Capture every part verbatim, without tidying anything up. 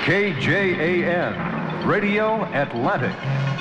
K J A N, Radio Atlantic.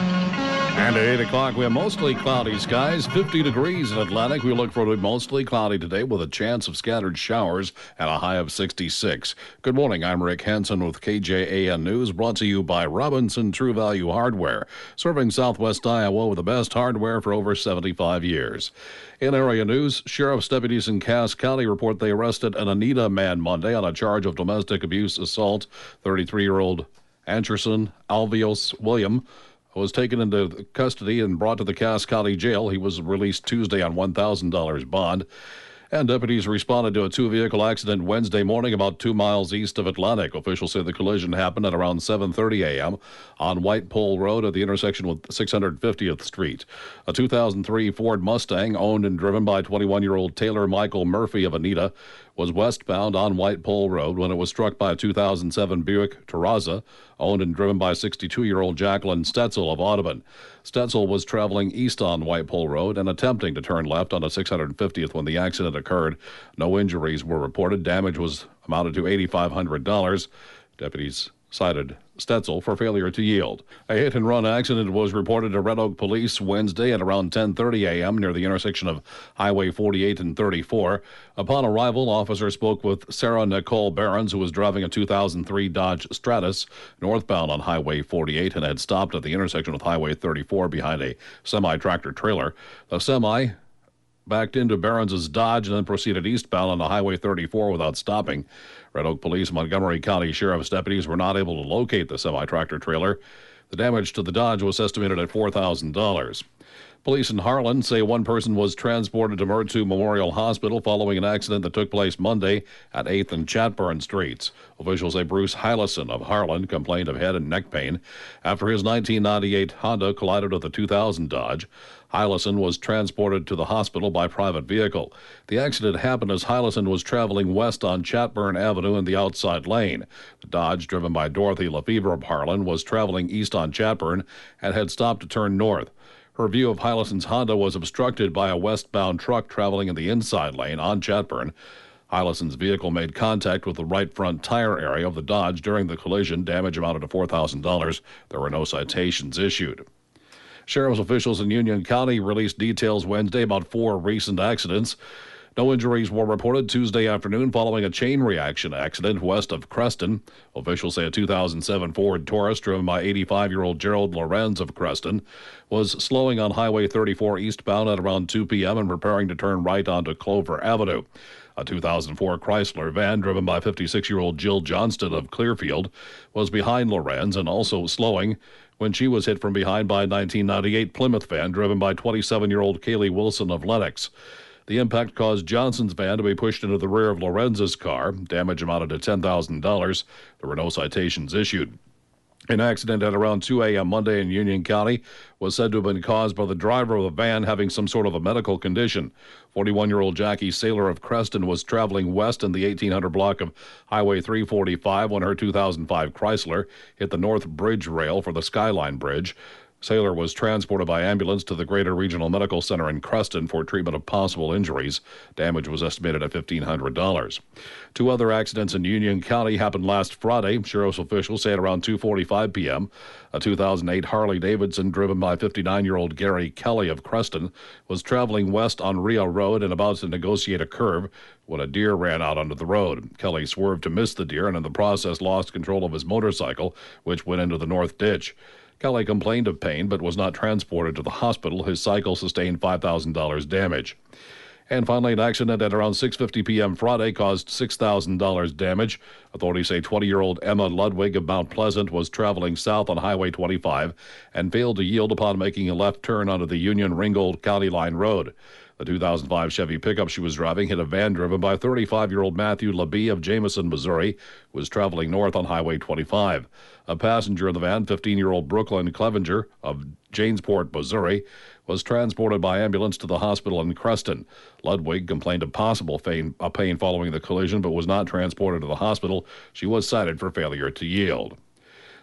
And at eight o'clock, we have mostly cloudy skies, fifty degrees in Atlantic. We look for it mostly cloudy today with a chance of scattered showers and a high of sixty-six. Good morning. I'm Rick Hansen with K J A N News, brought to you by Robinson True Value Hardware, serving Southwest Iowa with the best hardware for over seventy-five years. In area news, sheriff's deputies in Cass County report they arrested an Anita man Monday on a charge of domestic abuse assault. thirty-three-year-old Anderson Alvios William was taken into custody and brought to the Cass County Jail. He was released Tuesday on one thousand dollars bond. And deputies responded to a two-vehicle accident Wednesday morning about two miles east of Atlantic. Officials say the collision happened at around seven thirty a.m. on White Pole Road at the intersection with six hundred fiftieth Street. A two thousand three Ford Mustang, owned and driven by twenty-one-year-old Taylor Michael Murphy of Anita, was westbound on White Pole Road when it was struck by a two thousand seven Buick Terraza, owned and driven by sixty-two-year-old Jacqueline Stetzel of Audubon. Stetzel was traveling east on White Pole Road and attempting to turn left onto six hundred fiftieth when the accident occurred. No injuries were reported. Damage was amounted to eight thousand five hundred dollars. Deputies cited Stetzel for failure to yield. A hit-and-run accident was reported to Red Oak Police Wednesday at around ten thirty a.m. near the intersection of Highway forty-eight and thirty-four. Upon arrival, officers spoke with Sarah Nicole Barons, who was driving a two thousand three Dodge Stratus northbound on Highway forty-eight and had stopped at the intersection with Highway thirty-four behind a semi-tractor trailer. The semi backed into Barons' Dodge and then proceeded eastbound on the Highway thirty-four without stopping. Red Oak Police and Montgomery County Sheriff's deputies were not able to locate the semi-tractor trailer. The damage to the Dodge was estimated at four thousand dollars. Police in Harlan say one person was transported to Murtu Memorial Hospital following an accident that took place Monday at eighth and Chatburn Streets. Officials say Bruce Hylison of Harlan complained of head and neck pain after his nineteen ninety-eight Honda collided with a two thousand Dodge. Hylison was transported to the hospital by private vehicle. The accident happened as Hylison was traveling west on Chatburn Avenue in the outside lane. The Dodge, driven by Dorothy Lefevre of Harlan, was traveling east on Chatburn and had stopped to turn north. Her view of Hylison's Honda was obstructed by a westbound truck traveling in the inside lane on Chatburn. Hylison's vehicle made contact with the right front tire area of the Dodge during the collision. Damage amounted to four thousand dollars. There were no citations issued. Sheriff's officials in Union County released details Wednesday about four recent accidents. No injuries were reported Tuesday afternoon following a chain reaction accident west of Creston. Officials say a two thousand seven Ford Taurus driven by eighty-five-year-old Gerald Lorenz of Creston was slowing on Highway thirty-four eastbound at around two p.m. and preparing to turn right onto Clover Avenue. A two thousand four Chrysler van driven by fifty-six-year-old Jill Johnston of Clearfield was behind Lorenz and also slowing when she was hit from behind by a nineteen ninety-eight Plymouth van driven by twenty-seven-year-old Kaylee Wilson of Lenox. The impact caused Johnson's van to be pushed into the rear of Lorenz's car. Damage amounted to ten thousand dollars. There were no citations issued. An accident at around two a.m. Monday in Union County was said to have been caused by the driver of the van having some sort of a medical condition. forty-one-year-old Jackie Saylor of Creston was traveling west in the eighteen hundred block of Highway three forty-five when her two thousand five Chrysler hit the north bridge rail for the Skyline Bridge. Saylor was transported by ambulance to the Greater Regional Medical Center in Creston for treatment of possible injuries. Damage was estimated at fifteen hundred dollars. Two other accidents in Union County happened last Friday. Sheriff's officials say at around two forty-five p.m. a two thousand eight Harley-Davidson driven by fifty-nine-year-old Gary Kelly of Creston was traveling west on Rio Road and about to negotiate a curve when a deer ran out onto the road. Kelly swerved to miss the deer and in the process lost control of his motorcycle, which went into the north ditch. Kelly complained of pain but was not transported to the hospital. His cycle sustained five thousand dollars damage. And finally, an accident at around six fifty p.m. Friday caused six thousand dollars damage. Authorities say twenty-year-old Emma Ludwig of Mount Pleasant was traveling south on Highway twenty-five and failed to yield upon making a left turn onto the Union-Ringgold County Line Road. The two thousand five Chevy pickup she was driving hit a van driven by thirty-five-year-old Matthew LeBee of Jameson, Missouri, who was traveling north on Highway twenty-five. A passenger in the van, fifteen-year-old Brooklyn Clevenger of Janesport, Missouri, was transported by ambulance to the hospital in Creston. Ludwig complained of possible pain, uh, pain following the collision but was not transported to the hospital. She was cited for failure to yield.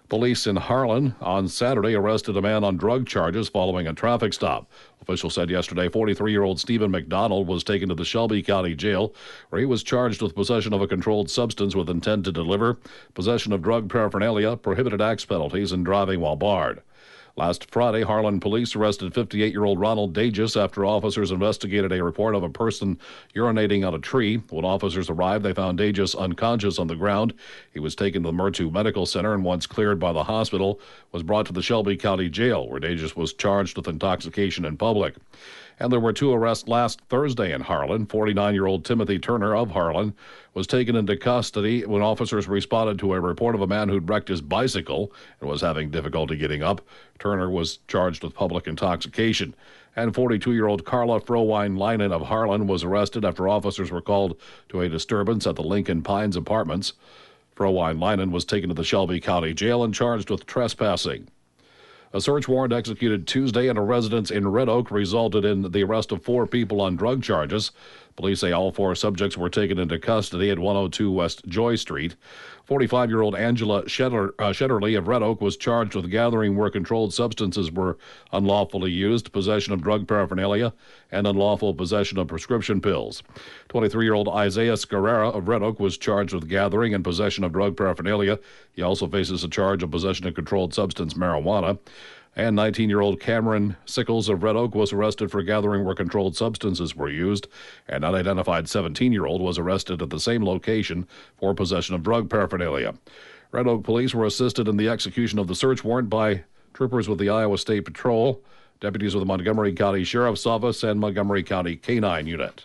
Police in Harlan on Saturday arrested a man on drug charges following a traffic stop. Officials said yesterday forty-three-year-old Stephen McDonald was taken to the Shelby County Jail, where he was charged with possession of a controlled substance with intent to deliver, possession of drug paraphernalia, prohibited acts penalties, and driving while barred. Last Friday, Harlan police arrested fifty-eight-year-old Ronald Dages after officers investigated a report of a person urinating on a tree. When officers arrived, they found Dages unconscious on the ground. He was taken to the Murtu Medical Center and, once cleared by the hospital, was brought to the Shelby County Jail, where Dages was charged with intoxication in public. And there were two arrests last Thursday in Harlan. forty-nine-year-old Timothy Turner of Harlan was taken into custody when officers responded to a report of a man who'd wrecked his bicycle and was having difficulty getting up. Turner was charged with public intoxication. And forty-two-year-old Carla Frowine-Linen of Harlan was arrested after officers were called to a disturbance at the Lincoln Pines Apartments. Frowine-Linen was taken to the Shelby County Jail and charged with trespassing. A search warrant executed Tuesday in a residence in Red Oak resulted in the arrest of four people on drug charges. Police say all four subjects were taken into custody at one oh two West Joy Street. forty-five-year-old Angela Shedder, uh, Shedderly of Red Oak was charged with gathering where controlled substances were unlawfully used, possession of drug paraphernalia, and unlawful possession of prescription pills. twenty-three-year-old Isaiah Scarrera of Red Oak was charged with gathering and possession of drug paraphernalia. He also faces a charge of possession of controlled substance marijuana. And nineteen-year-old Cameron Sickles of Red Oak was arrested for gathering where controlled substances were used. An unidentified seventeen-year-old was arrested at the same location for possession of drug paraphernalia. Red Oak police were assisted in the execution of the search warrant by troopers with the Iowa State Patrol, deputies with the Montgomery County Sheriff's Office, and Montgomery County K nine Unit.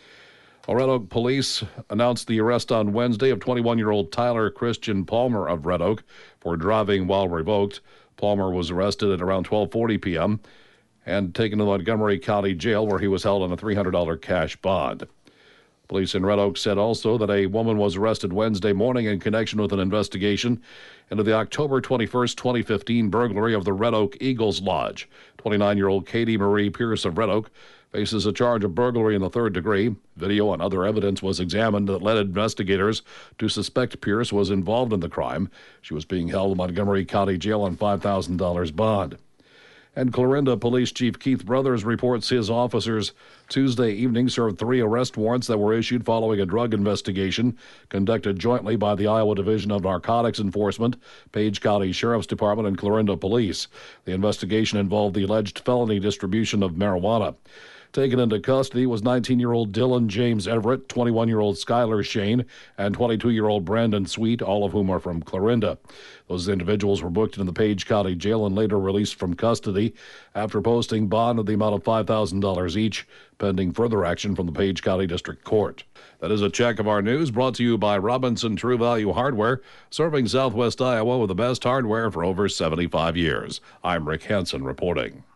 Red Oak police announced the arrest on Wednesday of twenty-one-year-old Tyler Christian Palmer of Red Oak for driving while revoked. Palmer was arrested at around twelve forty p.m. and taken to the Montgomery County Jail, where he was held on a three hundred dollars cash bond. Police in Red Oak said also that a woman was arrested Wednesday morning in connection with an investigation into the October twenty-first, twenty fifteen burglary of the Red Oak Eagles Lodge. twenty-nine-year-old Katie Marie Pierce of Red Oak faces a charge of burglary in the third degree. Video and other evidence was examined that led investigators to suspect Pierce was involved in the crime. She was being held in Montgomery County Jail on five thousand dollars bond. And Clarinda Police Chief Keith Brothers reports his officers Tuesday evening served three arrest warrants that were issued following a drug investigation conducted jointly by the Iowa Division of Narcotics Enforcement, Page County Sheriff's Department, and Clarinda Police. The investigation involved the alleged felony distribution of marijuana. Taken into custody was nineteen-year-old Dylan James Everett, twenty-one-year-old Skylar Shane, and twenty-two-year-old Brandon Sweet, all of whom are from Clarinda. Those individuals were booked in the Page County Jail and later released from custody after posting bond of the amount of five thousand dollars each, pending further action from the Page County District Court. That is a check of our news brought to you by Robinson True Value Hardware, serving Southwest Iowa with the best hardware for over seventy-five years. I'm Rick Hansen reporting.